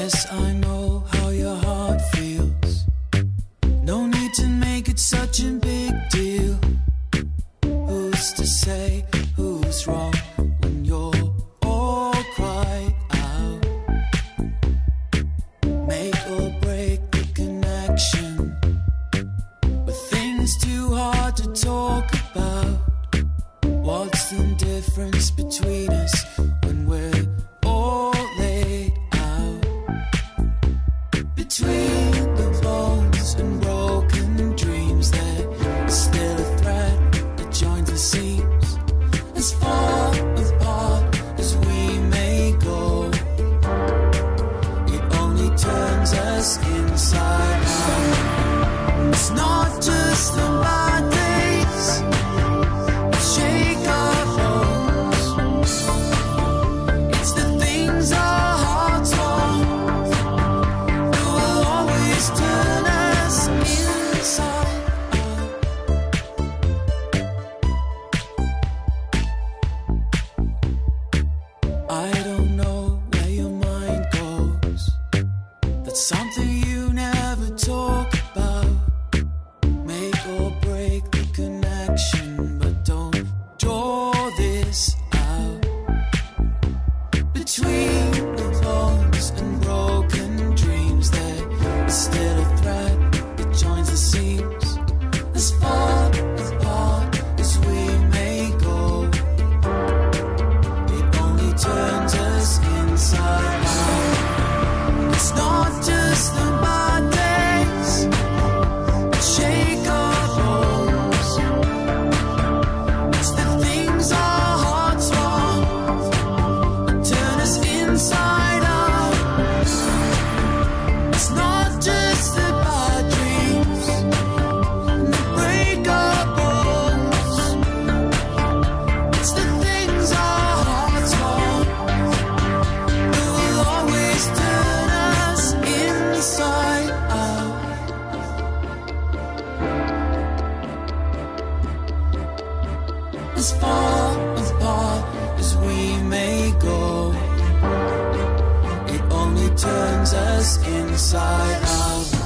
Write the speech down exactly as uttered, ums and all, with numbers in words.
Yes, I know how your heart feels. No need to make it such a big deal. Who's to say who's wrong when you're all cried out? Make or break the connection, but things too hard to talk about. What's the difference between us when we're all laid out? Between the bones and broken dreams, there is still a thread that joins the seams. As far apart as we may go, it only turns us inside out. It's not just the bad days that shake our bones. It's the things our hearts want that will always turn us inside out. I don't know where your mind goes. That's something you never talk about. Make or break the connection, but don't draw this out. Between the bones and broken dreams, there is still a thread that joins the seams. As far apart as we may go, it only turns us inside out. It's not just the bad days that shake our bones. It's the things our hearts want that turn us inside out. It's not just the bad dreams that break our bones. It's the things our hearts want that will always turn us inside out. As far apart as we may go, it only turns us inside out.